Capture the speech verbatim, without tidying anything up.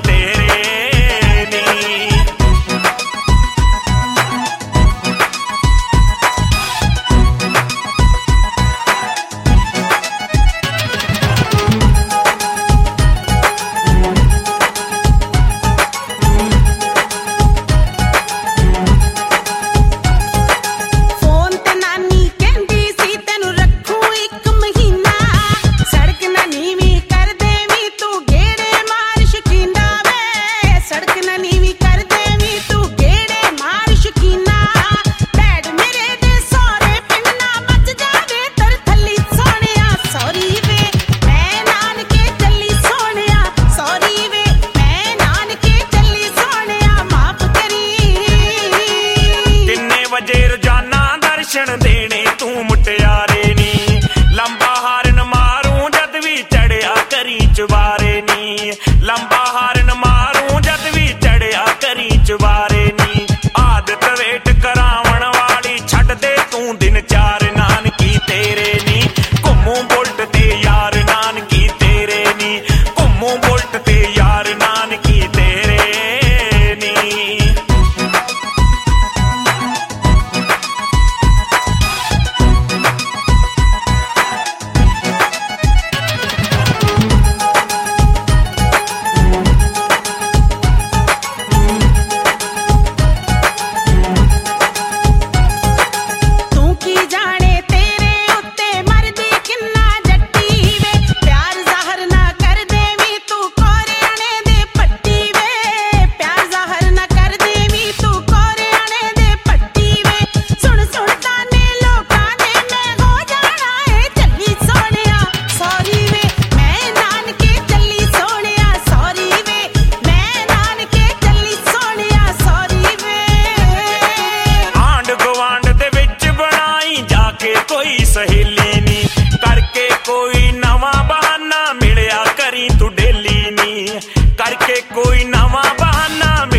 तेरे नी। दर्शन देने तू मुटियारे नी, लंबा हारन मारूं जद भी चढ़िया करी चुबारे नी, लंबा हारन मारूं जद भी चढ़िया करी चुबारे नी। आदत वेट करावण वाली छड़ दे तू दिन चार नानकी तेरे नी, घुमू बुलट ते यार नानकी तेरे नी, घुमू बुलट ते यार नानकी तेरे नी। सहेली नी करके कोई नवा बहाना मिलिया करी तू डेली नी, करके कोई नवा बहाना